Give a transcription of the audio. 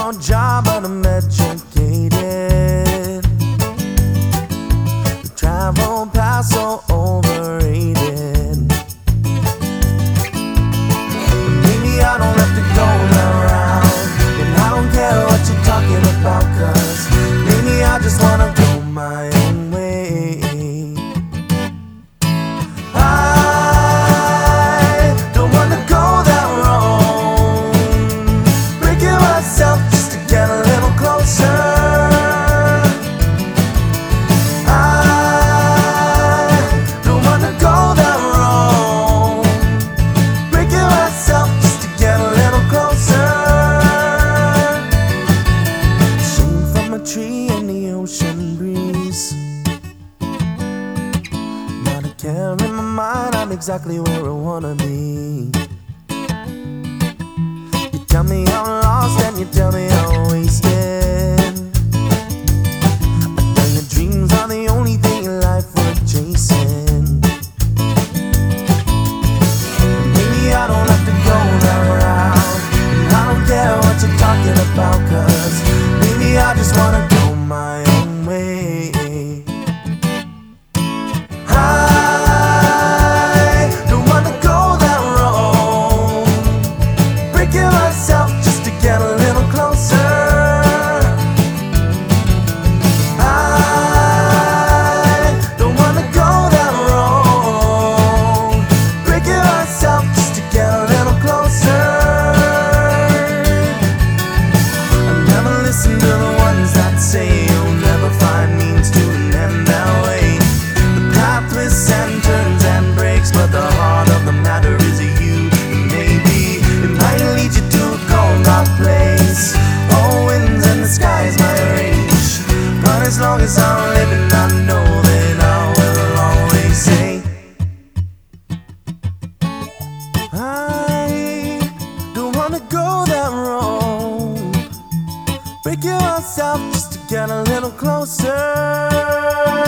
no job, but I'm educated. The travel pass so overrated. Maybe I don't have to go that route, and I don't care what you're talking about, 'cause maybe I just wanna go my own way. I don't wanna go that road, breaking myself just to get a little closer. I don't wanna go that road, breaking myself just to get a little closer. Shade from a tree in the ocean breeze, not a care in my mind, I'm exactly where I wanna be. You tell me I'm lost and you tell me I'm wasted. I know your dreams are the only thing in life worth chasing. Maybe I don't have to go that route, and I don't care what you're talking about, 'cause maybe I just wanna go my own way. Just to get a little closer. I don't wanna go that road, breaking myself just to get a little closer. I never listen to the ones that say you'll never find means to an end that way. The path twists and turns and breaks, but the heart of the matter is you. And maybe it might lead you to that place. All winds and the sky is my range, but as long as I'm living, I know that I will always say I don't wanna go that road, breaking myself just to get a little closer.